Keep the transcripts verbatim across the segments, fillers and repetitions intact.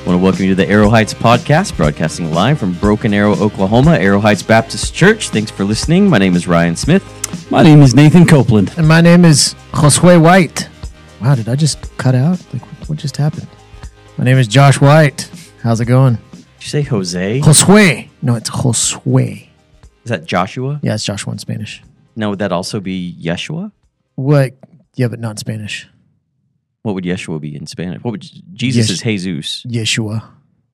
I want to welcome you to the Arrow Heights podcast, broadcasting live from Broken Arrow, Oklahoma, Arrow Heights Baptist Church. Thanks for listening. My name is Ryan Smith. My name is Nathan Copeland. And my name is Josue White. Wow, did I just cut out? Like, what just happened? My name is Josh White. How's it going? Did you say Jose? Josue. No, it's Josue. Is that Joshua? Yeah, it's Joshua in Spanish. Now, would that also be Yeshua? What? Yeah, but not in Spanish. What would Yeshua be in Spanish? What would Jesus Yes- is Jesus? Yeshua.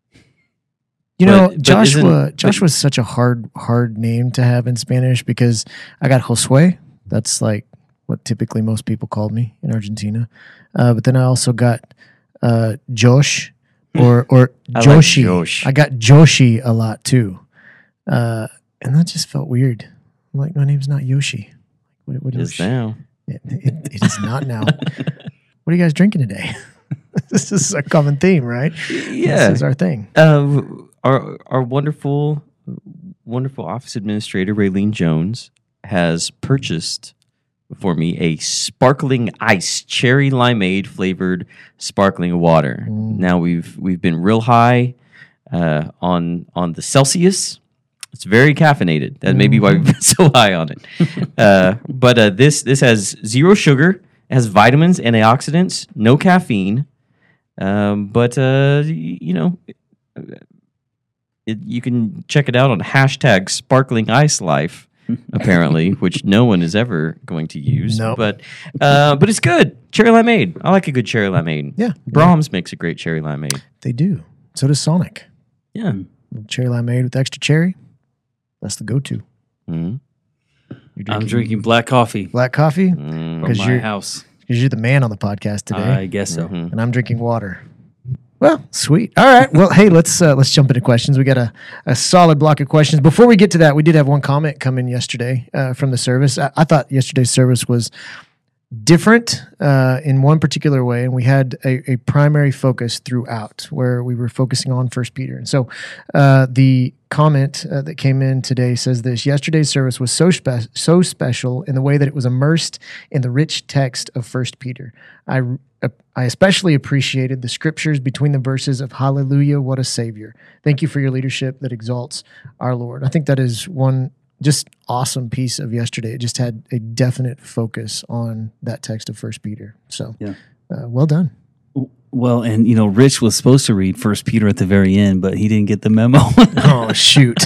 You But- know, but Joshua. isn't- Joshua's such a hard, hard name to have in Spanish because I got Josue. That's like what typically most people called me in Argentina. Uh, but then I also got uh, Josh or or I like Joshi. Josh. I got Joshi a lot too, uh, and that just felt weird. I'm like, my name's not Yoshi. What, what It is now. It, it, it is not now. What are you guys drinking today? This is a common theme, right? Yeah. This is our thing. Uh, our our wonderful, wonderful office administrator, Raylene Jones, has purchased for me a sparkling ice cherry limeade flavored sparkling water. Mm. Now we've we've been real high uh, on on the Celsius. It's very caffeinated. That may be why we've been so high on it. Uh, but uh, this this has zero sugar, it has vitamins, antioxidants, no caffeine. Um, but uh, y- you know, it, you can check it out on hashtag Sparkling Ice Life. Apparently, which no one is ever going to use. Nope. But uh, but it's good. Cherry limeade. I like a good cherry limeade. Yeah. Brahms makes a great cherry limeade. They do. So does Sonic. Yeah. Cherry limeade with extra cherry. That's the go-to. Mm-hmm. You're I'm drinking black coffee black coffee Mm. from 'Cause my you're- house. because you're the man on the podcast today, I guess so. Mhm. and I'm drinking water. Well, sweet. All right. Well, hey, let's uh, let's jump into questions. We got a, a solid block of questions. Before we get to that, we did have one comment come in yesterday uh, from the service. I, I thought yesterday's service was different uh, in one particular way, and we had a, a primary focus throughout where we were focusing on First Peter. And so, uh, the comment uh, that came in today says this: yesterday's service was so spe- so special in the way that it was immersed in the rich text of First Peter. I I especially appreciated the scriptures between the verses of "Hallelujah, what a Savior." Thank you for your leadership that exalts our Lord. I think that is one just awesome piece of yesterday. It just had a definite focus on that text of First Peter. So, Yeah. uh, well done. Well, and you know, Rich was supposed to read First Peter at the very end, but he didn't get the memo. Oh shoot!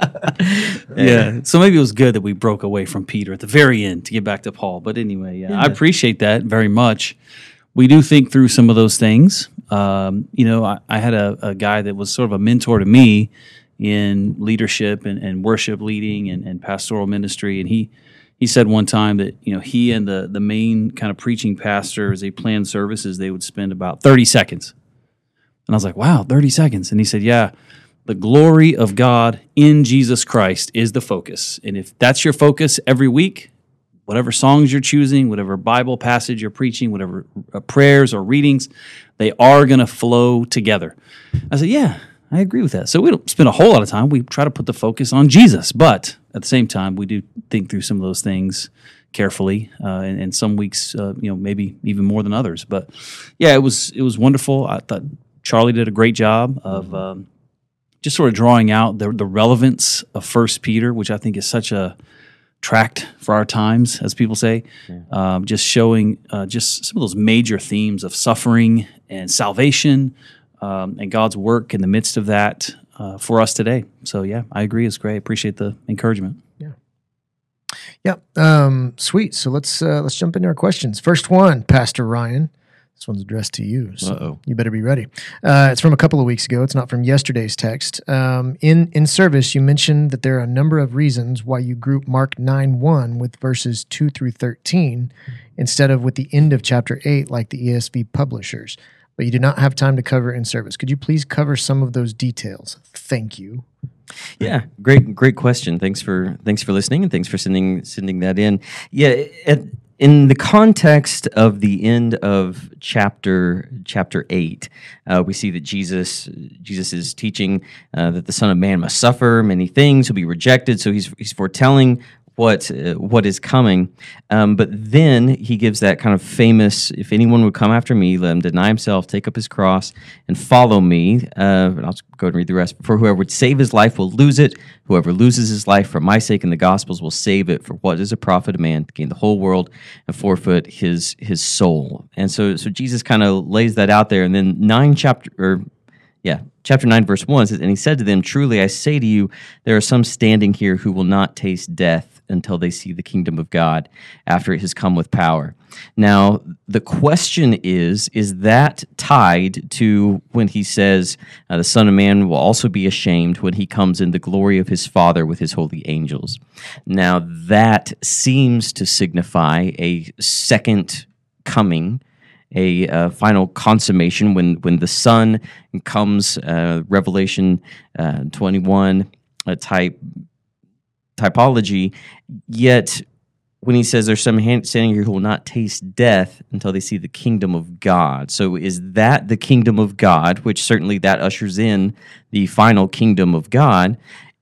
yeah. So maybe it was good that we broke away from Peter at the very end to get back to Paul. But anyway, yeah, I appreciate that very much. We do think through some of those things. Um, you know, I, I had a, a guy that was sort of a mentor to me in leadership and, and worship leading and, and pastoral ministry. And he he said one time that, you know, he and the, the main kind of preaching pastor, as they planned services, they would spend about thirty seconds. And I was like, wow, thirty seconds. And he said, yeah, the glory of God in Jesus Christ is the focus. And if that's your focus every week, whatever songs you're choosing, whatever Bible passage you're preaching, whatever uh, prayers or readings, they are going to flow together. I said, yeah, I agree with that. So we don't spend a whole lot of time. We try to put the focus on Jesus. But at the same time, we do think through some of those things carefully. Uh, and, and some weeks, uh, you know, maybe even more than others. But yeah, it was it was wonderful. I thought Charlie did a great job of um, just sort of drawing out the, the relevance of First Peter, which I think is such a tract for our times, as people say, yeah. um, just showing uh, just some of those major themes of suffering and salvation um, and God's work in the midst of that uh, for us today. So yeah, I agree. It's great. Appreciate the encouragement. Yeah. Yeah. Um, sweet. So let's uh, let's jump into our questions. First one, Pastor Ryan. This one's addressed to you, so Uh-oh. you better be ready. Uh, it's from a couple of weeks ago. It's not from yesterday's text. Um, in in service, you mentioned that there are a number of reasons why you group Mark nine one with verses two through thirteen instead of with the end of chapter eight like the E S V publishers, but you did not have time to cover in service. Could you please cover some of those details? Thank you. Yeah, great, great question. Thanks for thanks for listening, and thanks for sending sending that in. Yeah, at, in the context of the end of chapter chapter eight, uh, we see that Jesus Jesus is teaching uh, that the Son of Man must suffer many things, he'll be rejected. So he's he's foretelling what uh, what is coming. Um, but then he gives that kind of famous, if anyone would come after me, let him deny himself, take up his cross, and follow me. Uh, and I'll just go and read the rest. For whoever would save his life will lose it. Whoever loses his life for my sake and the gospel's will save it. For what is a profit a man to gain the whole world and forfeit his his soul? And so, so Jesus kind of lays that out there. And then nine chapter or yeah, chapter nine, verse one says, and he said to them, truly I say to you, there are some standing here who will not taste death until they see the kingdom of God after it has come with power. Now, the question is, is that tied to when he says, uh, the Son of Man will also be ashamed when he comes in the glory of his Father with his holy angels? Now, that seems to signify a second coming, a uh, final consummation when, when the Son comes, uh, Revelation uh, twenty-one uh, type typology, yet when he says there's some hand standing here who will not taste death until they see the kingdom of God. So is that the kingdom of God, which certainly that ushers in the final kingdom of God,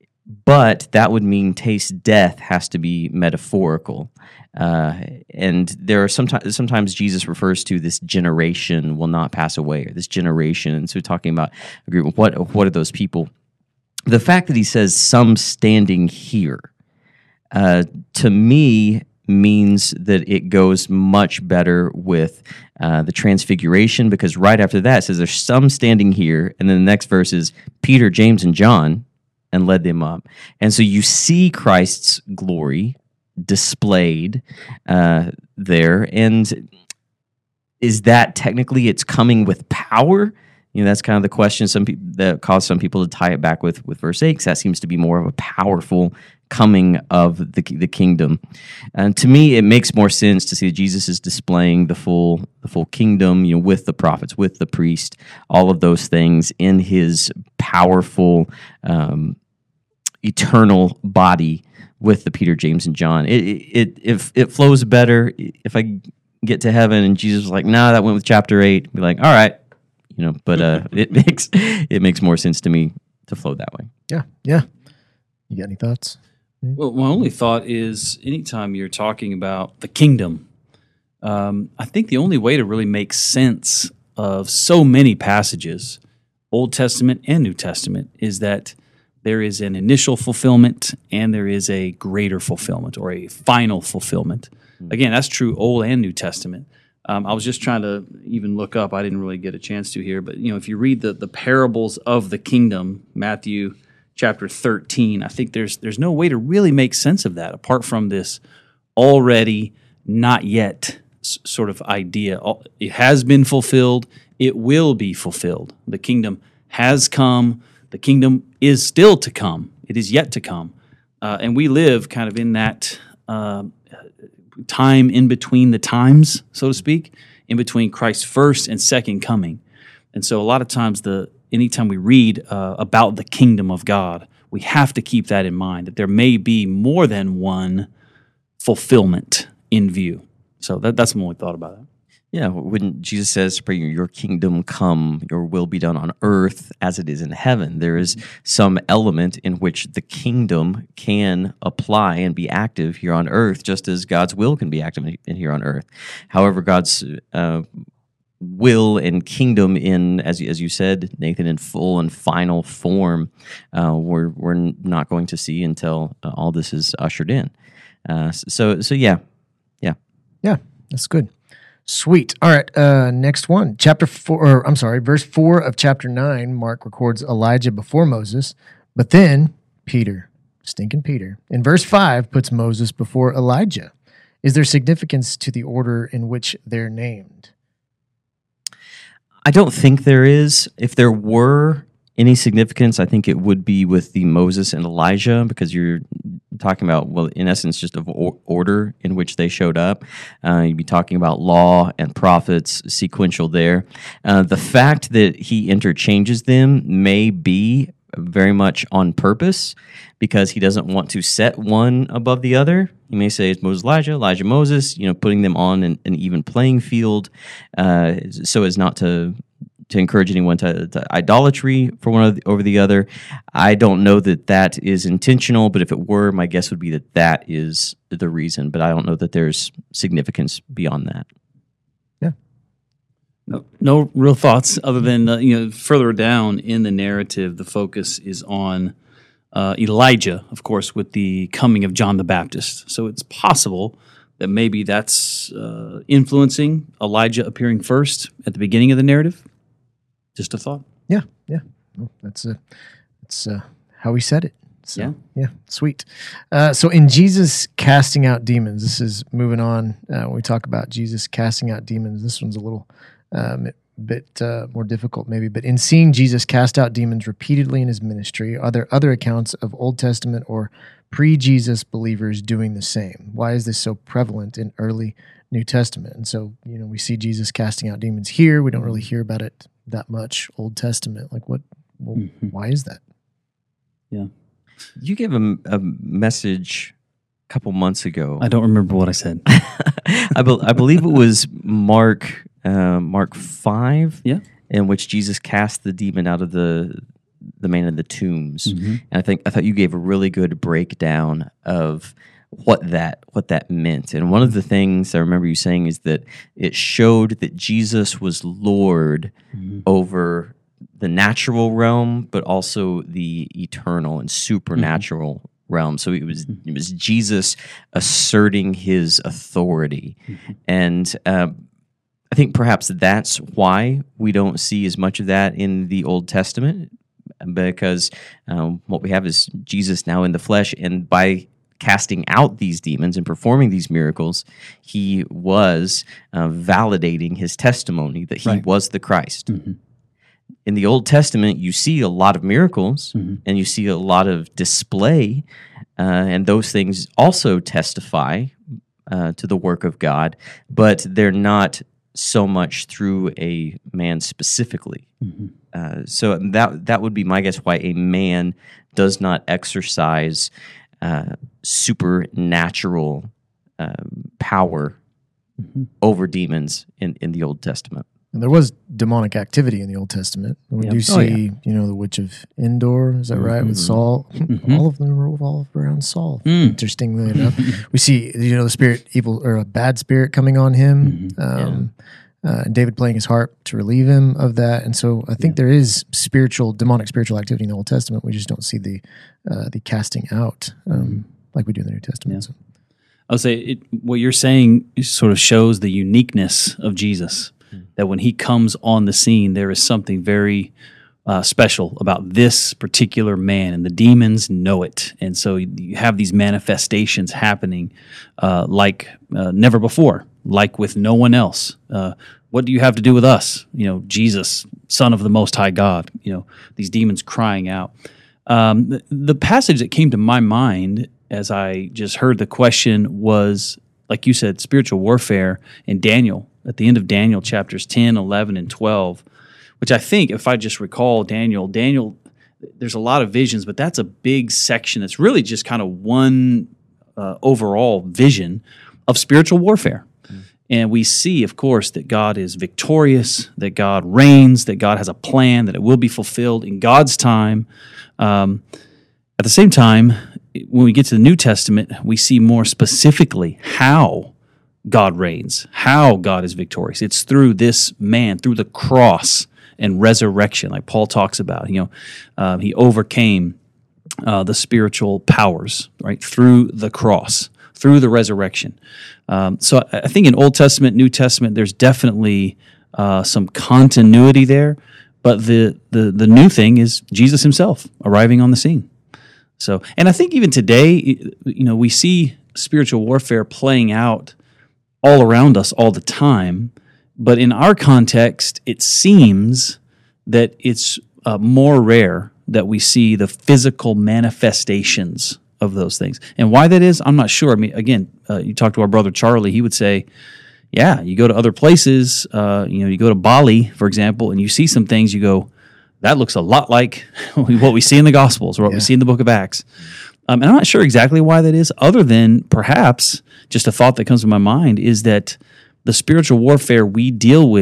but that would mean taste death has to be metaphorical. Uh, and there are sometimes sometimes Jesus refers to this generation will not pass away, or this generation. And so talking about agree with what what are those people? The fact that he says some standing here, uh, to me, means that it goes much better with uh, the transfiguration, because right after that it says there's some standing here, and then the next verse is Peter, James, and John, and led them up. And so you see Christ's glory displayed uh, there, and is that technically it's coming with power? You know, that's kind of the question some people that cause some people to tie it back with with verse eight, because that seems to be more of a powerful coming of the the kingdom. And to me, it makes more sense to see that Jesus is displaying the full the full kingdom, you know, with the prophets, with the priest, all of those things in his powerful, um, eternal body with the Peter, James, and John. It it if it flows better if I get to heaven and Jesus was like, "Nah, that went with chapter eight." Be like, "All right." You know, but uh, it makes it makes more sense to me to flow that way. Yeah, yeah. You got any thoughts? Well, my only thought is anytime you're talking about the kingdom, um, I think the only way to really make sense of so many passages, Old Testament and New Testament, is that there is an initial fulfillment and there is a greater fulfillment or a final fulfillment. Mm-hmm. Again, that's true Old and New Testament. Um, I was just trying to even look up. I didn't really get a chance to here, but you know, if you read the the parables of the kingdom, Matthew chapter thirteen, I think there's there's no way to really make sense of that apart from this already not yet s- sort of idea. It has been fulfilled. It will be fulfilled. The kingdom has come. The kingdom is still to come. It is yet to come, uh, and we live kind of in that. Uh, time in between the times, so to speak, in between Christ's first and second coming. And so a lot of times, the anytime we read uh, about the kingdom of God, we have to keep that in mind, that there may be more than one fulfillment in view. So that, that's my only thought about it. Yeah, when Jesus says, "Pray your kingdom come, your will be done on earth as it is in heaven," there is some element in which the kingdom can apply and be active here on earth, just as God's will can be active in here on earth. However, God's uh, will and kingdom, in as as you said, Nathan, in full and final form, uh, we're we're not going to see until uh, all this is ushered in. Uh, so so yeah, yeah, yeah, that's good. Sweet. All right. Uh, next one, chapter four. Or, I'm sorry, verse four of chapter nine. Mark records Elijah before Moses, but then Peter, stinking Peter, in verse five puts Moses before Elijah. Is there significance to the order in which they're named? I don't think there is. If there were any significance, I think it would be with the Moses and Elijah, because you're talking about, well, in essence, just of or- order in which they showed up. Uh, you'd be talking about law and prophets, sequential there. Uh, the fact that he interchanges them may be very much on purpose, because he doesn't want to set one above the other. He may say it's Moses, Elijah, Elijah, Moses, you know, putting them on an, an even playing field, uh, so as not to to encourage anyone to, to idolatry for one of the, over the other. I don't know that that is intentional, but if it were, my guess would be that that is the reason. But I don't know that there's significance beyond that. Yeah. No, no real thoughts other than, uh, you know, further down in the narrative, the focus is on uh, Elijah, of course, with the coming of John the Baptist. So it's possible that maybe that's uh, influencing Elijah appearing first at the beginning of the narrative. Just a thought. Yeah, yeah. Well, that's uh, that's uh, how we said it. So, Yeah. yeah, sweet. Uh, so in Jesus casting out demons, this is moving on. Uh, when we talk about Jesus casting out demons, this one's a little um, bit uh, more difficult maybe. But in seeing Jesus cast out demons repeatedly in his ministry, are there other accounts of Old Testament or pre-Jesus believers doing the same? Why is this so prevalent in early New Testament? And so, you know, we see Jesus casting out demons here. We don't really hear about it that much Old Testament. Like what, well, Mm-hmm. why is that? Yeah. You gave a, a message a couple months ago. I don't remember what I said. I, be, I believe it was Mark uh, Mark five, Yeah. in which Jesus cast the demon out of the the man in the tombs. Mm-hmm. And I think I thought you gave a really good breakdown of what that what that meant. And one of the things I remember you saying is that it showed that Jesus was Lord Mm-hmm. over the natural realm, but also the eternal and supernatural Mm-hmm. realm. So it was it was Jesus asserting his authority, Mm-hmm. and um, I think perhaps that's why we don't see as much of that in the Old Testament, because um, what we have is Jesus now in the flesh, and by casting out these demons and performing these miracles, he was uh, validating his testimony that he Right. was the Christ. Mm-hmm. In the Old Testament, you see a lot of miracles Mm-hmm. and you see a lot of display, uh, and those things also testify uh, to the work of God, but they're not so much through a man specifically. Mm-hmm. Uh, so that that would be my guess why a man does not exercise uh, supernatural um, power Mm-hmm. over demons in, in the Old Testament. And there was demonic activity in the Old Testament. We Yep. do Oh, see, yeah. you know, the witch of Endor, is that right, with Mhm. Saul? Mhm. All of them revolve around Saul, Mm. interestingly enough. We see, you know, the spirit, evil, or a bad spirit coming on him, Mhm. um, uh, and David playing his harp to relieve him of that. And so I think there is spiritual, demonic spiritual activity in the Old Testament. We just don't see the uh, the casting out um, like we do in the New Testament. Yeah. So, I would say it, what you're saying sort of shows the uniqueness of Jesus. That when he comes on the scene, there is something very uh, special about this particular man, and the demons know it. And so you- you have these manifestations happening uh, like uh, never before, like with no one else. Uh, what do you have to do with us? You know, Jesus, Son of the Most High God. You know, these demons crying out. Um, the, the passage that came to my mind as I just heard the question was, like you said, spiritual warfare in Daniel, at the end of Daniel chapters ten, eleven, and twelve, which I think, if I just recall Daniel, Daniel, there's a lot of visions, but that's a big section that's really just kind of one uh, overall vision of spiritual warfare. And we see, of course, that God is victorious, that God reigns, that God has a plan, that it will be fulfilled in God's time. Um, at the same time, when we get to the New Testament, we see more specifically how God reigns, how God is victorious. It's through this man, through the cross and resurrection, like Paul talks about. You know, uh, he overcame uh, the spiritual powers, right, through the cross, through the resurrection. Um, so I I think in Old Testament, New Testament, there's definitely uh, some continuity there. But the, the the new thing is Jesus himself arriving on the scene. So, and I think even today, you know, we see spiritual warfare playing out all around us all the time. But in our context, it seems that it's uh, more rare that we see the physical manifestations of those things. And why that is, I'm not sure. I mean, again, uh, you talk to our brother Charlie, he would say, yeah, you go to other places, uh, you know, you go to Bali, for example, and you see some things, you go, that looks a lot like what we see in the Gospels or what Yeah. we see in the book of Acts. Um, and I'm not sure exactly why that is, other than perhaps just a thought that comes to my mind is that the spiritual warfare we deal with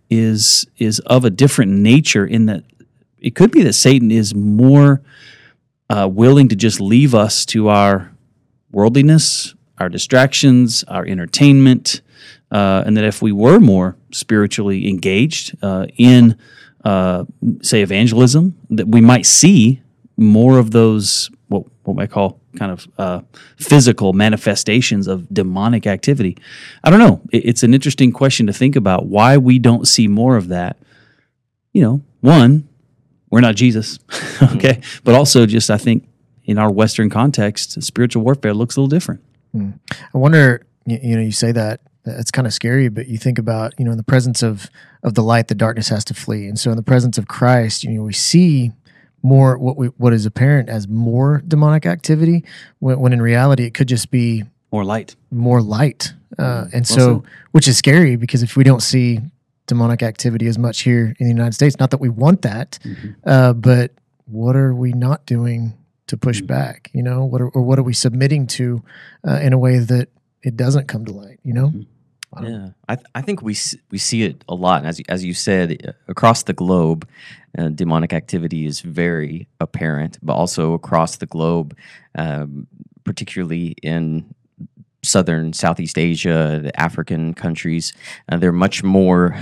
is is of a different nature in that it could be that Satan is more uh, willing to just leave us to our worldliness, our distractions, our entertainment, uh, and that if we were more spiritually engaged uh, in, uh, say, evangelism, that we might see more of those what what I call kind of uh, physical manifestations of demonic activity. I don't know. It, it's an interesting question to think about why we don't see more of that. You know, one, we're not Jesus, okay, but also just I think in our Western context, spiritual warfare looks a little different. Mm. I wonder, you, you know, you say that, it's kind of scary, but you think about, you know, in the presence of of the light, the darkness has to flee. And so in the presence of Christ, you know, we see more what we what is apparent as more demonic activity, when, when in reality it could just be more light, more light. Uh, and well so, said. which is scary because if we don't see demonic activity as much here in the United States, not that we want that, mm-hmm. uh, but what are we not doing to push mm-hmm. back? You know, what are, or what are we submitting to uh, in a way that it doesn't come to light? You know. Mm-hmm. I yeah, I th- I think we s- we see it a lot, and as you, as you said, uh, across the globe, uh, demonic activity is very apparent, but also across the globe, um, particularly in southern Southeast Asia, the African countries, uh, they're much more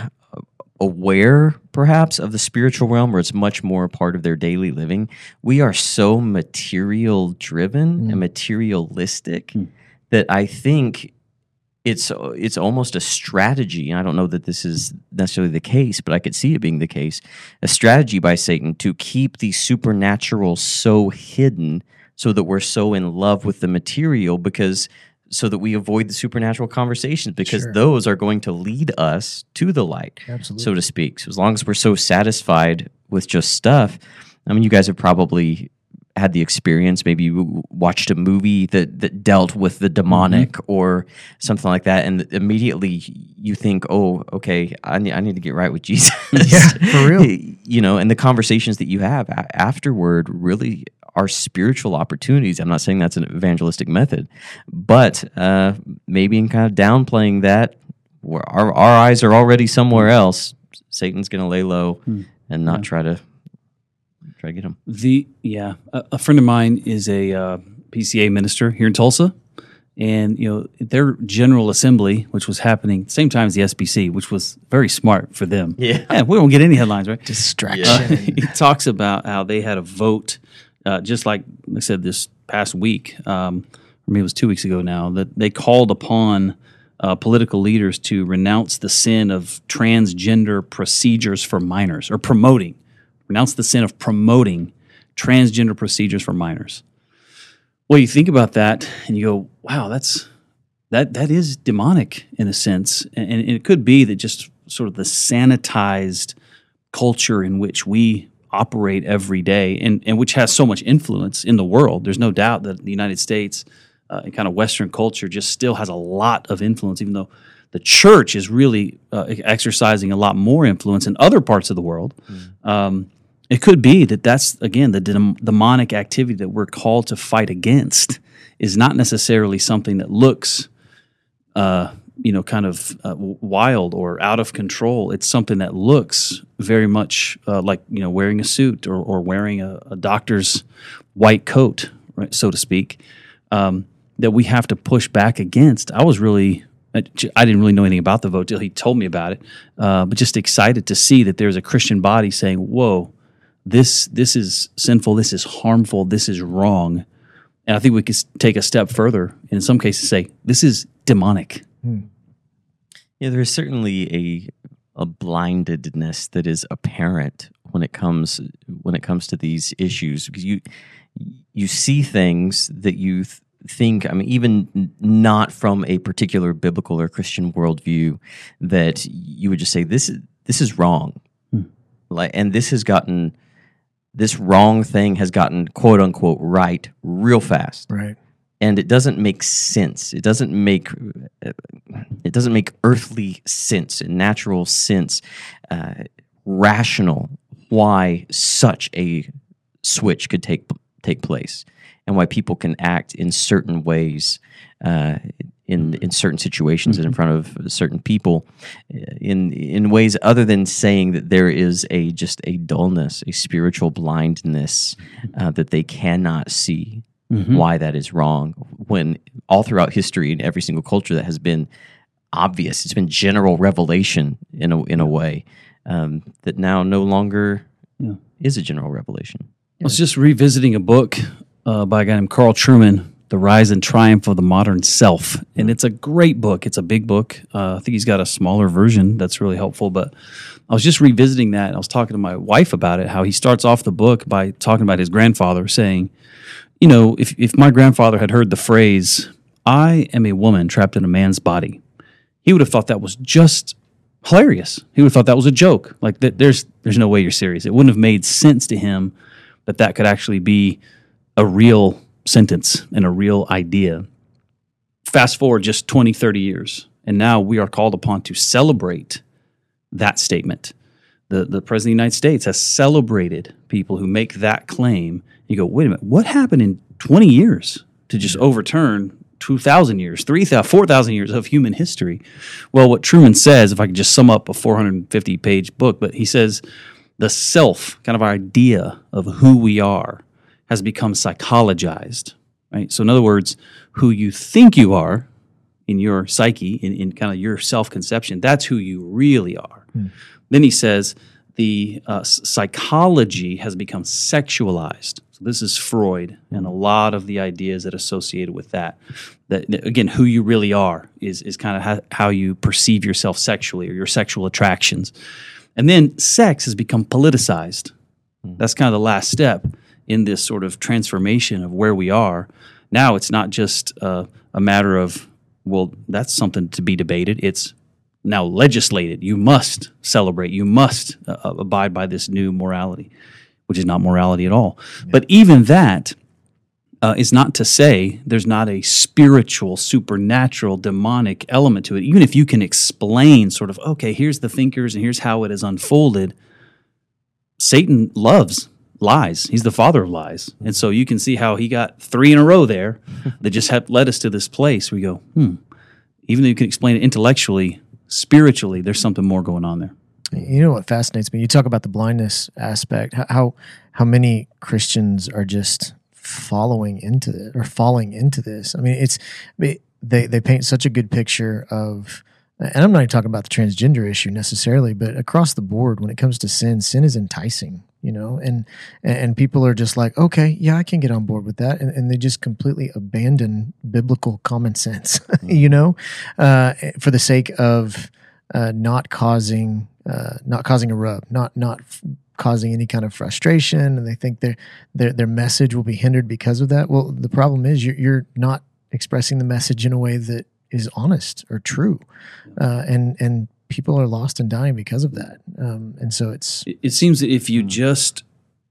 aware, perhaps, of the spiritual realm, where it's much more a part of their daily living. We are so material driven mm. and materialistic mm. that I think. It's it's almost a strategy, and I don't know that this is necessarily the case, but I could see it being the case, a strategy by Satan to keep the supernatural so hidden so that we're so in love with the material, because so that we avoid the supernatural conversations, because sure. those are going to lead us to the light, Absolutely. so to speak. So as long as we're so satisfied with just stuff, I mean, you guys have probably had the experience, maybe you watched a movie that, that dealt with the demonic mm-hmm. or something like that, and immediately you think, oh, okay, I need, I need to get right with Jesus. Yeah, for real. You know, and the conversations that you have a- afterward really are spiritual opportunities. I'm not saying that's an evangelistic method, but uh, maybe in kind of downplaying that, where our, our eyes are already somewhere else, Satan's going to lay low mm. and not yeah. try to Try to get them. The yeah, a, a friend of mine is a uh, P C A minister here in Tulsa, and you know their General Assembly, which was happening at the same time as the S B C, which was very smart for them. Yeah, yeah we don't get any headlines, right? Distraction. Uh, he talks about how they had a vote, uh, just like I said this past week, um, or maybe it was two weeks ago now, that they called upon uh, political leaders to renounce the sin of transgender procedures for minors, or promoting. Renounce the sin of promoting transgender procedures for minors. Well, you think about that and you go, wow, that's that that is demonic in a sense. And, and it could be that just sort of the sanitized culture in which we operate every day and, and which has so much influence in the world. There's no doubt that the United States uh, and kind of Western culture just still has a lot of influence, even though the church is really uh, exercising a lot more influence in other parts of the world. Mm. Um, it could be that that's, again, the dem- demonic activity that we're called to fight against is not necessarily something that looks, uh, you know, kind of uh, wild or out of control. It's something that looks very much uh, like, you know, wearing a suit or, or wearing a, a doctor's white coat, right, so to speak, um, that we have to push back against. I was really... I didn't really know anything about the vote till he told me about it, uh, but just excited to see that there's a Christian body saying, whoa, this this is sinful, this is harmful, this is wrong. And I think we could take a step further and in some cases say, this is demonic. Hmm. Yeah, there is certainly a a blindedness that is apparent when it comes when it comes to these issues, because you you see things that you th- think, I mean, even not from a particular biblical or Christian worldview, that you would just say this is this is wrong, hmm. like, and this has gotten this wrong thing has gotten quote unquote right real fast, right? And it doesn't make sense. It doesn't make it doesn't make earthly sense, natural sense, uh, rational. Why such a switch could take take place, and why people can act in certain ways uh, in in certain situations and in front of certain people, in in ways other than saying that there is a just a dullness, a spiritual blindness uh, that they cannot see mm-hmm. why that is wrong. When all throughout history, in every single culture, that has been obvious. It's been general revelation in a in a way um, that now no longer yeah. is a general revelation. I was just revisiting a book uh, by a guy named Carl Trueman, The Rise and Triumph of the Modern Self. And it's a great book. It's a big book. Uh, I think he's got a smaller version that's really helpful. But I was just revisiting that. And I was talking to my wife about it, how he starts off the book by talking about his grandfather, saying, you know, if, if my grandfather had heard the phrase, I am a woman trapped in a man's body, he would have thought that was just hilarious. He would have thought that was a joke. Like, that there's there's no way you're serious. It wouldn't have made sense to him that that could actually be a real sentence and a real idea. Fast forward just twenty, thirty years, and now we are called upon to celebrate that statement. The, the President of the United States has celebrated people who make that claim. You go, wait a minute, what happened in twenty years to just overturn two thousand years, three thousand, four thousand years of human history? Well, what Trueman says, if I could just sum up a four hundred fifty page book, but he says the self, kind of our idea of who we are, has become psychologized, right? So in other words, who you think you are in your psyche, in, in kind of your self-conception, that's who you really are. Hmm. Then he says the uh, psychology has become sexualized. So this is Freud and a lot of the ideas that are associated with that. That, again, who you really are is, is kind of how, how you perceive yourself sexually or your sexual attractions. And then sex has become politicized. Hmm. That's kind of the last step in this sort of transformation of where we are. Now it's not just uh, a matter of, well, that's something to be debated. It's now legislated. You must celebrate. You must uh, abide by this new morality, which is not morality at all. Yeah. But even that uh, is not to say there's not a spiritual, supernatural, demonic element to it. Even if you can explain sort of, okay, here's the thinkers and here's how it has unfolded, Satan loves lies. He's the father of lies. And so you can see how he got three in a row there that just have led us to this place where we go, hmm, even though you can explain it intellectually, spiritually, there's something more going on there. You know what fascinates me? You talk about the blindness aspect, how how many Christians are just following into it or falling into this. I mean, it's they they paint such a good picture of, and I'm not even talking about the transgender issue necessarily, but across the board, when it comes to sin, sin is enticing, you know, and and people are just like, okay, yeah, I can get on board with that, and, and they just completely abandon biblical common sense, you know, uh, for the sake of uh, not causing uh, not causing a rub, not not f- causing any kind of frustration, and they think their their their message will be hindered because of that. Well, the problem is you're, you're not expressing the message in a way that is honest or true, uh, and and people are lost and dying because of that. Um, and so it's it, it seems that if you just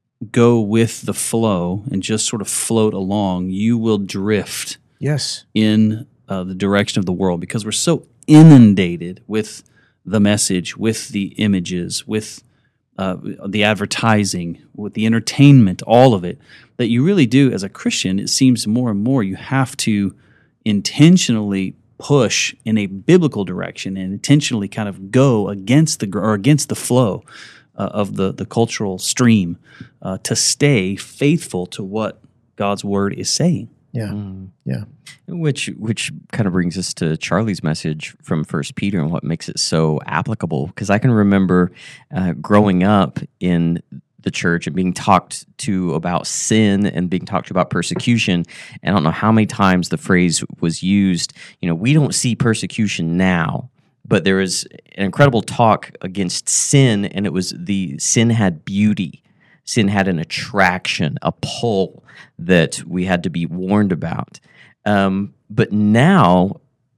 go with the flow and just sort of float along, you will drift yes in uh, the direction of the world, because we're so inundated with the message, with the images, with uh, the advertising, with the entertainment, all of it, that you really do, as a Christian, it seems more and more you have to intentionally push in a biblical direction and intentionally kind of go against the or against the flow uh, of the the cultural stream uh, to stay faithful to what God's word is saying. Yeah, mm. yeah. Which which kind of brings us to Charlie's message from First Peter and what makes it so applicable. Because I can remember uh, growing up in the church and being talked to about sin and being talked to about persecution. And I don't know how many times the phrase was used, you know, we don't see persecution now, but there was an incredible talk against sin, and it was the sin had beauty. Sin had an attraction, a pull that we had to be warned about. Um, but now,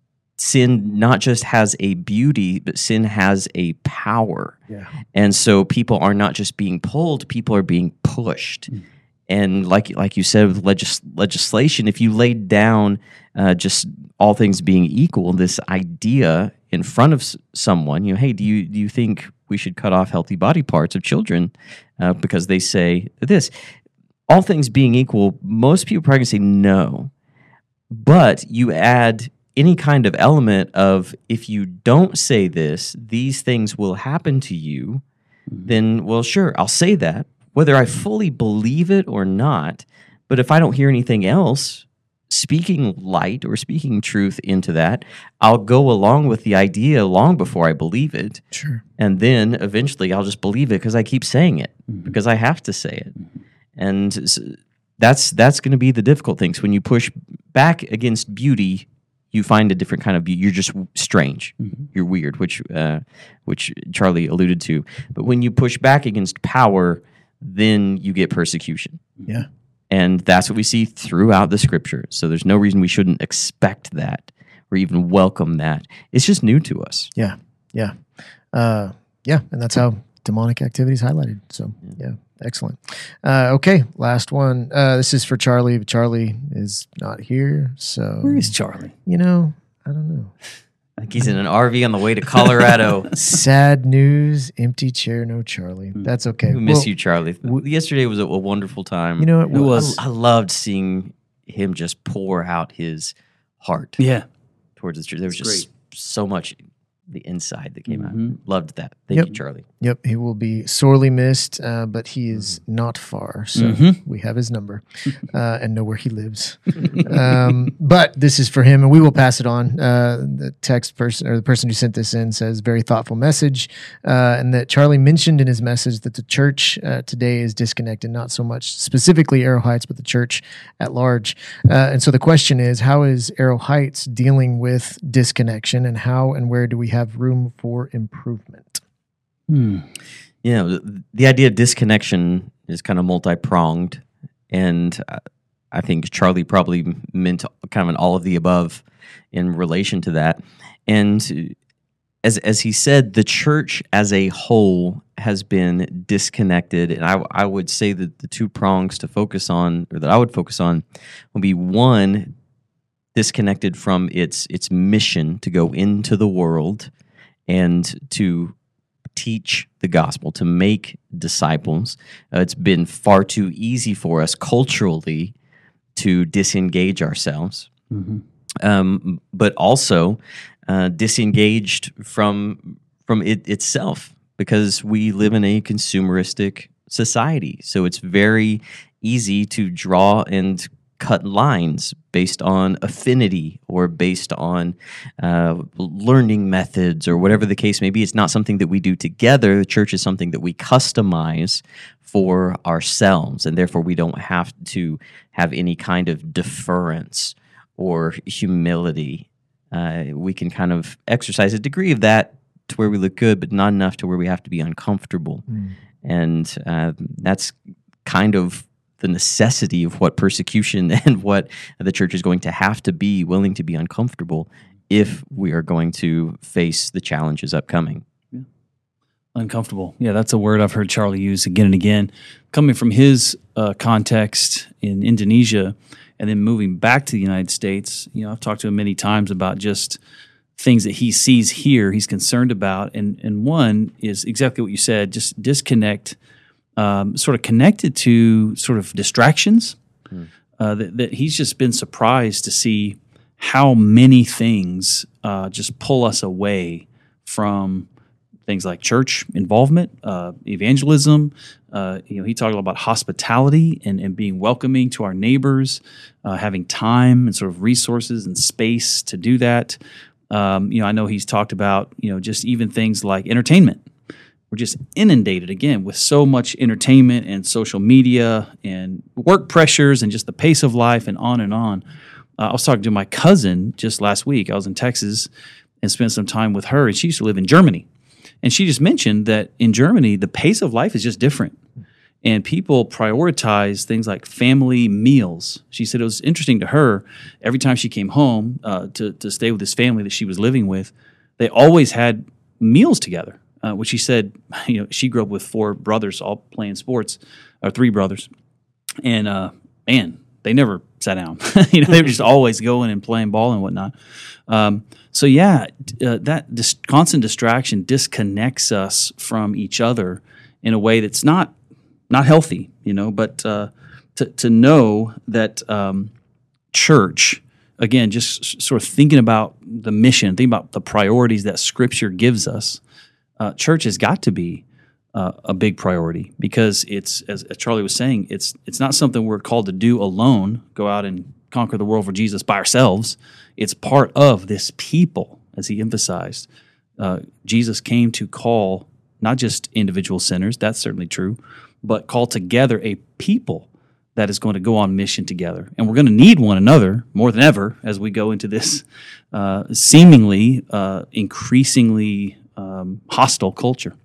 sin not just has a beauty, but sin has a power. Yeah. And so people are not just being pulled, people are being pushed. Mm. And like like you said with legis- legislation, if you laid down uh, just all things being equal, this idea in front of s- someone, you know, hey, do you do you think we should cut off healthy body parts of children uh, because they say this? All things being equal, most people probably say no. But you add any kind of element of if you don't say this, these things will happen to you, then, well, sure, I'll say that, whether I fully believe it or not. But if I don't hear anything else speaking light or speaking truth into that, I'll go along with the idea long before I believe it. Sure. And then eventually I'll just believe it because I keep saying it, mm-hmm. because I have to say it. Mm-hmm. And so that's that's going to be the difficult things. When you push back against beauty, you find a different kind of beauty. You're just strange. Mm-hmm. You're weird, which uh, which Charlie alluded to. But when you push back against power, then you get persecution. Yeah. And that's what we see throughout the scripture. So there's no reason we shouldn't expect that or even welcome that. It's just new to us. Yeah, yeah. Uh, yeah, and that's how demonic activity is highlighted. So, yeah, yeah, excellent. Uh, okay, last one. Uh, this is for Charlie. Charlie is not here, so... Where is Charlie? You know, I don't know. Like he's in an R V on the way to Colorado. Sad news, empty chair, no Charlie. That's okay. We miss well, you, Charlie. Yesterday was a, a wonderful time. You know what? It was. I, I loved seeing him just pour out his heart. Yeah. Towards the church. There was It's just great. so much the inside that came Mm-hmm. out. Loved that. Thank Yep. you, Charlie. Yep, he will be sorely missed, uh, but he is not far, so Mhm. we have his number uh, and know where he lives. um, but this is for him, and we will pass it on. Uh, the text person or the person who sent this in says, "Very thoughtful message," uh, and that Charlie mentioned in his message that the church uh, today is disconnected, not so much specifically Arrow Heights, but the church at large. Uh, and so the question is, how is Arrow Heights dealing with disconnection, and how and where do we have room for improvement? Hmm. You know, the, the idea of disconnection is kind of multi-pronged. And uh, I think Charlie probably meant kind of an all of the above in relation to that. And as as he said, the church as a whole has been disconnected. And I, I would say that the two prongs to focus on, or that I would focus on, would be one, disconnected from its its mission to go into the world and to teach the gospel, to make disciples. Uh, it's been far too easy for us culturally to disengage ourselves, Mm-hmm. um, but also uh, disengaged from from it itself, because we live in a consumeristic society. So it's very easy to draw and cut lines based on affinity or based on uh, learning methods or whatever the case may be. It's not something that we do together. The church is something that we customize for ourselves, and therefore we don't have to have any kind of deference or humility. Uh, we can kind of exercise a degree of that to where we look good, but not enough to where we have to be uncomfortable. Mm. And uh, that's kind of the necessity of what persecution and what the church is going to have to be willing to be uncomfortable if we are going to face the challenges upcoming. Yeah. Uncomfortable. Yeah, that's a word I've heard Charlie use again and again. Coming from his uh, context in Indonesia and then moving back to the United States, you know, I've talked to him many times about just things that he sees here, he's concerned about. And, and one is exactly what you said, just disconnect, um, sort of connected to sort of distractions, hmm. uh, that, that he's just been surprised to see how many things uh, just pull us away from things like church involvement, uh, evangelism. Uh, you know, he talked about hospitality and, and being welcoming to our neighbors, uh, having time and sort of resources and space to do that. Um, you know, I know he's talked about, you know, just even things like entertainment. We're just inundated again with so much entertainment and social media and work pressures and just the pace of life and on and on. Uh, I was talking to my cousin just last week. I was in Texas and spent some time with her, and she used to live in Germany. And she just mentioned that in Germany, the pace of life is just different. And people prioritize things like family meals. She said it was interesting to her, every time she came home uh, to, to stay with this family that she was living with, they always had meals together, uh, which she said, you know, she grew up with four brothers all playing sports, or three brothers. And uh, man, they never sat down. you know, they were just always going and playing ball and whatnot. Um, so yeah, uh, that dis- constant distraction disconnects us from each other in a way that's not not healthy, you know. But uh, to to know that um, church again, just s- sort of thinking about the mission, thinking about the priorities that Scripture gives us, uh, church has got to be uh, a big priority because it's, as, as Charlie was saying, it's it's not something we're called to do alone, go out and conquer the world for Jesus by ourselves. It's part of this people, as he emphasized. Uh, Jesus came to call not just individual sinners, that's certainly true, but call together a people that is going to go on mission together. And we're going to need one another more than ever as we go into this uh, seemingly uh, increasingly um, hostile culture.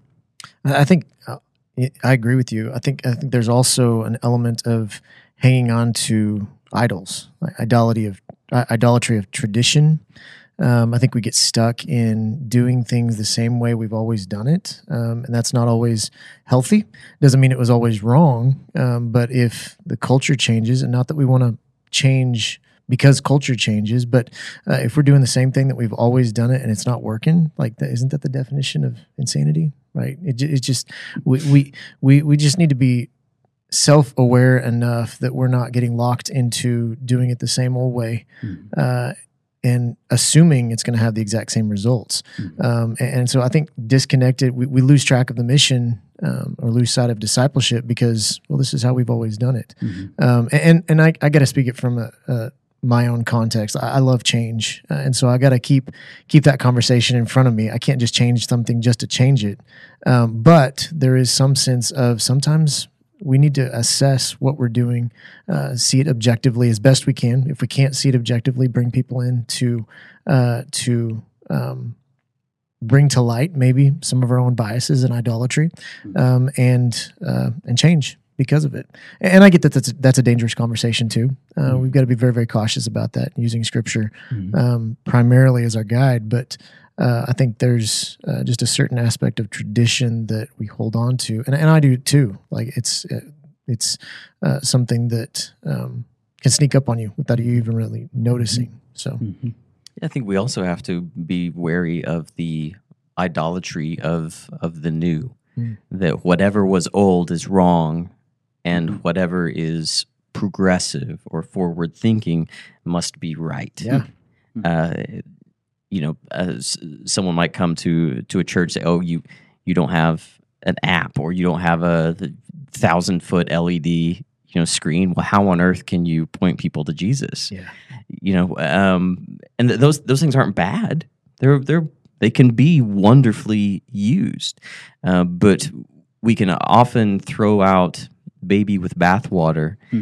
I think uh, I agree with you. I think I think there's also an element of hanging on to idols, like idolatry of uh, idolatry of tradition. Um, I think we get stuck in doing things the same way we've always done it, um, and that's not always healthy. Doesn't mean it was always wrong, um, but if the culture changes, and not that we want to change because culture changes, but uh, if we're doing the same thing that we've always done it and it's not working, like that, isn't that the definition of insanity? Right? It, it just we, we we we just need to be self-aware enough that we're not getting locked into doing it the same old way. Mm-hmm. Uh, and assuming it's going to have the exact same results. Mm-hmm. Um, and, and so I think disconnected, we, we lose track of the mission um, or lose sight of discipleship because, well, this is how we've always done it. Mm-hmm. Um, and and I, I got to speak it from a, a, my own context. I, I love change. Uh, and so I got to keep keep that conversation in front of me. I can't just change something just to change it. Um, but there is some sense of sometimes we need to assess what we're doing, uh, see it objectively as best we can. If we can't see it objectively, bring people in to uh, to um, bring to light maybe some of our own biases and idolatry, um, and uh, and change because of it. And I get that that's a, that's a dangerous conversation too. Uh, mm-hmm. We've got to be very very cautious about that, using Scripture mm-hmm. um, primarily as our guide, but. Uh, I think there's uh, just a certain aspect of tradition that we hold on to, and, and I do too. Like it's it's uh, something that um, can sneak up on you without you even really noticing. So, mm-hmm. I think we also have to be wary of the idolatry of of the new. Mm. That whatever was old is wrong, and mm-hmm. whatever is progressive or forward thinking must be right. Yeah. Uh, you know, uh, someone might come to to a church and say, "Oh, you you don't have an app, or you don't have a thousand foot L E D, you know, screen." Well, how on earth can you point people to Jesus? Yeah, you know, um, and th- those those things aren't bad. They're they're they can be wonderfully used, uh, but we can often throw out baby with bathwater. Hmm.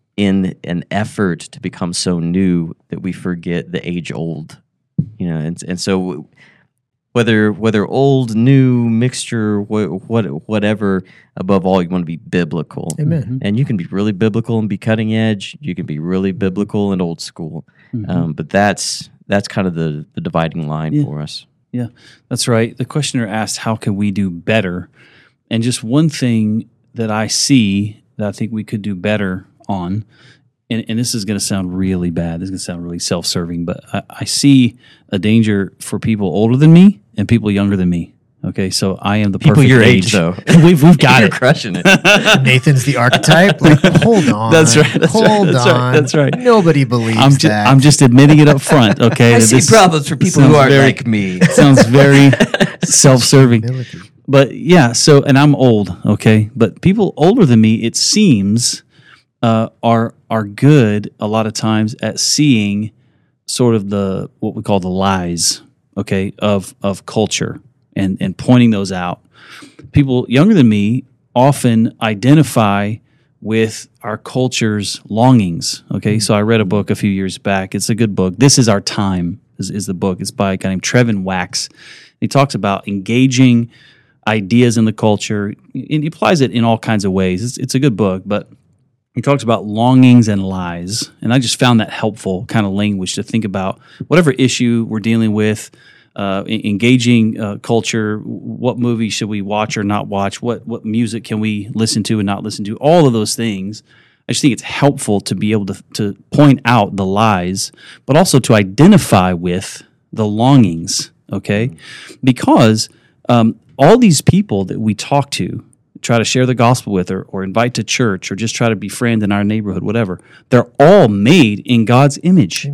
In an effort to become so new that we forget the age old. You know, and and so whether whether old, new, mixture, what, what whatever, above all, you want to be biblical. Amen. And you can be really biblical and be cutting edge. You can be really biblical and old school. Mm-hmm. Um, but that's that's kind of the, the dividing line yeah. for us. Yeah, that's right. The questioner asked, "How can we do better?" And just one thing that I see that I think we could do better on. And, and this is going to sound really bad. This is going to sound really self-serving, but I, I see a danger for people older than me and people younger than me. Okay, so I am the people perfect your age, age though. we've we've got You're it. Crushing it. Nathan's the archetype. Like, hold on. That's right. That's hold right. That's on. right. That's right. Nobody believes I'm ju- that. I'm just admitting it up front. Okay, I see This problems for people who aren't very, like me. Sounds very self-serving. Humility. But yeah, so and I'm old. Okay, but people older than me, it seems. Uh, are are good a lot of times at seeing sort of the what we call the lies, okay, of of culture and and pointing those out. People younger than me often identify with our culture's longings. Okay, mm-hmm. So I read a book a few years back. It's a good book. This Is Our Time is, is the book. It's by a guy named Trevin Wax. He talks about engaging ideas in the culture. And he applies it in all kinds of ways. It's, it's a good book, but he talks about longings and lies, and I just found that helpful kind of language to think about whatever issue we're dealing with, uh, engaging uh, culture, what movie should we watch or not watch, what what music can we listen to and not listen to, all of those things. I just think it's helpful to be able to, to point out the lies, but also to identify with the longings, okay? Because um, all these people that we talk to, try to share the gospel with, or, or invite to church, or just try to befriend in our neighborhood, whatever. They're all made in God's image. Amen.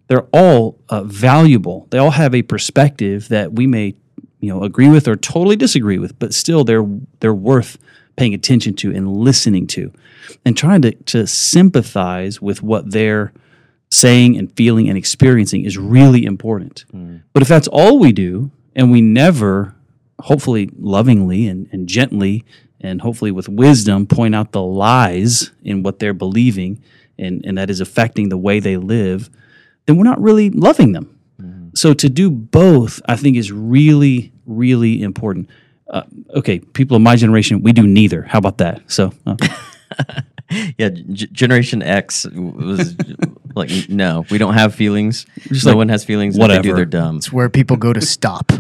they're all uh, valuable. They all have a perspective that we may, you know, agree with or totally disagree with, but still they're they're worth paying attention to and listening to, and trying to to sympathize with what they're saying and feeling and experiencing is really important. Mm. But if that's all we do, and we never, hopefully lovingly and, and gently and hopefully with wisdom, point out the lies in what they're believing and, and that is affecting the way they live, then we're not really loving them. Mm. So to do both, I think, is really, really important. Uh, okay, people of my generation, we do neither. How about that? So... Uh. Yeah, G- Generation X was like, no, we don't have feelings. Just no like, one has feelings. Whatever. If they do, they're dumb. It's where people go to stop.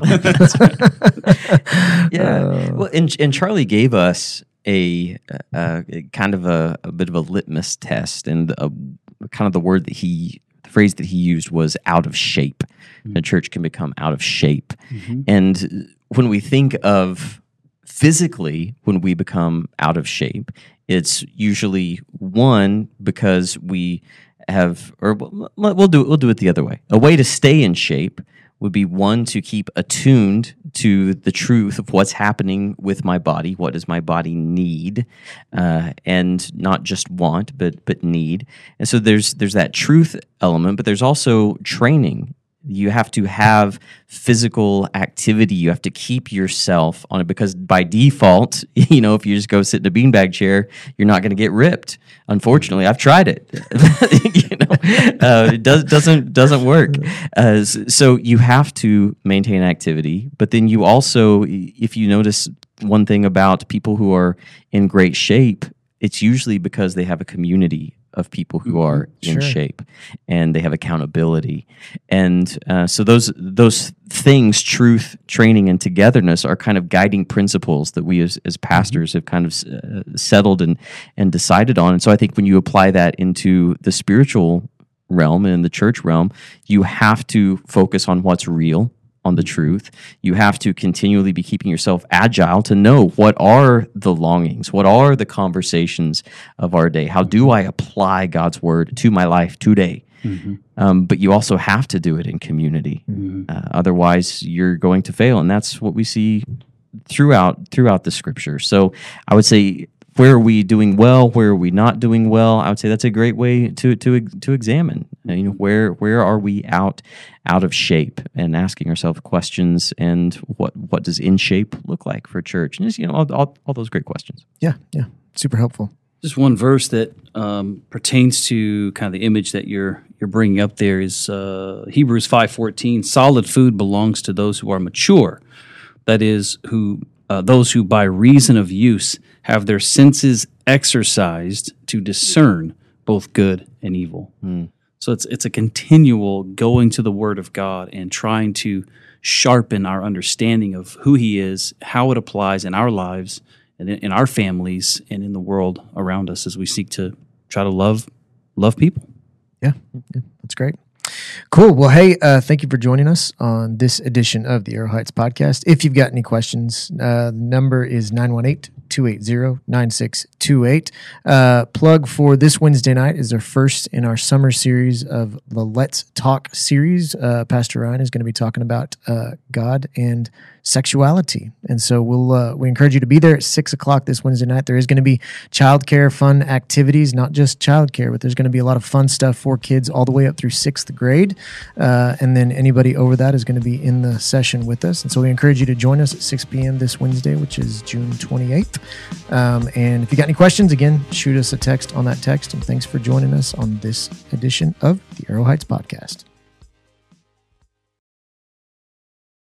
Yeah. Uh, well, and, and Charlie gave us a, a, a kind of a, a bit of a litmus test, and a, kind of the word that he, the phrase that he used was out of shape. Mm-hmm. The church can become out of shape. Mm-hmm. And when we think of physically, when we become out of shape, it's usually one because we have, or we'll do it. We'll do it the other way. A way to stay in shape would be one to keep attuned to the truth of what's happening with my body. What does my body need, uh, and not just want, but but need. And so there's there's that truth element, but there's also training. You have to have physical activity. You have to keep yourself on it, because by default, you know, if you just go sit in a beanbag chair, you're not going to get ripped. Unfortunately, I've tried it. you know, uh, it does, doesn't doesn't work. Uh, so you have to maintain activity, but then you also, if you notice one thing about people who are in great shape, it's usually because they have a community of people who are in sure. shape, and they have accountability, and uh, so those those things, truth, training, and togetherness, are kind of guiding principles that we as, as pastors have kind of uh, settled and and decided on. And so I think when you apply that into the spiritual realm and the church realm, you have to focus on what's real, on the truth. You have to continually be keeping yourself agile to know what are the longings, what are the conversations of our day. How do I apply God's word to my life today? Mm-hmm. Um, but you also have to do it in community. Mm-hmm. Uh, otherwise, you're going to fail, and that's what we see throughout throughout the scripture. So I would say, where are we doing well? Where are we not doing well? I would say that's a great way to to to examine. You know, where where are we out out of shape, and asking ourselves questions, and what what does in shape look like for church, and just, you know, all, all, all those great questions. Yeah, yeah, super helpful. Just one verse that um, pertains to kind of the image that you're you're bringing up there is uh, Hebrews five fourteen. Solid food belongs to those who are mature, that is, who uh, those who by reason of use have their senses exercised to discern both good and evil. Mm. So it's it's a continual going to the Word of God and trying to sharpen our understanding of who He is, how it applies in our lives and in our families and in the world around us, as we seek to try to love love people. Yeah, yeah, that's great. Cool. Well, hey, uh, thank you for joining us on this edition of the Arrow Heights Podcast. If you've got any questions, uh, the number is nine one eight, two eight zero, nine six two eight. Uh, plug for this Wednesday night is our first in our summer series of the Let's Talk series. Uh, Pastor Ryan is going to be talking about uh, God and sexuality. And so we'll uh, we encourage you to be there at six o'clock this Wednesday night. There is going to be childcare, fun activities, not just childcare, but there's going to be a lot of fun stuff for kids all the way up through sixth grade. Uh, and then anybody over that is going to be in the session with us. And so we encourage you to join us at six p.m. this Wednesday, which is June twenty-eighth. Um, and if you got any questions, again, shoot us a text on that text. And thanks for joining us on this edition of the Arrow Heights Podcast.